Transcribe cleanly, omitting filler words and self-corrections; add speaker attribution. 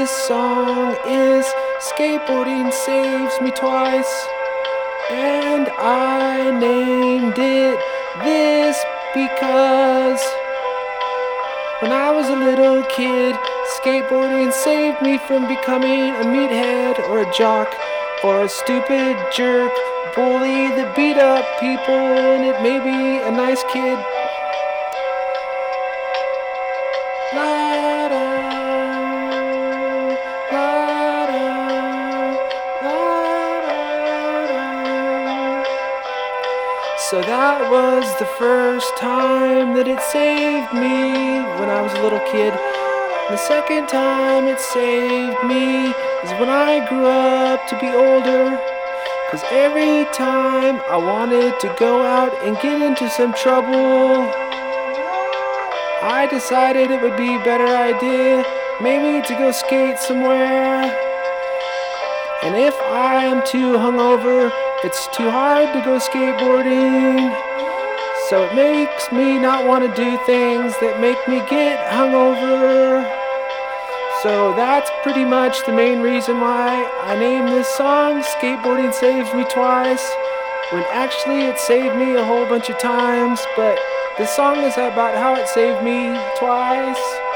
Speaker 1: this song is Skateboarding Saves Me Twice, and I named it this because when I was a little kid, skateboarding saved me from becoming a meathead or a jock or a stupid jerk bully that beat up people, and it made me a nice kid. La da, la da, la da, da. So that was the first time that it saved me when I was a little kid. The second time it saved me is when I grew up to be older. 'Cause every time I wanted to go out and get into some trouble, I decided it would be a better idea maybe to go skate somewhere. And if I am too hungover, it's too hard to go skateboarding. So it makes me not want to do things that make me get hungover. So that's pretty much the main reason why I named this song Skateboarding Saves Me Twice, when actually it saved me a whole bunch of times, but this song is about how it saved me twice.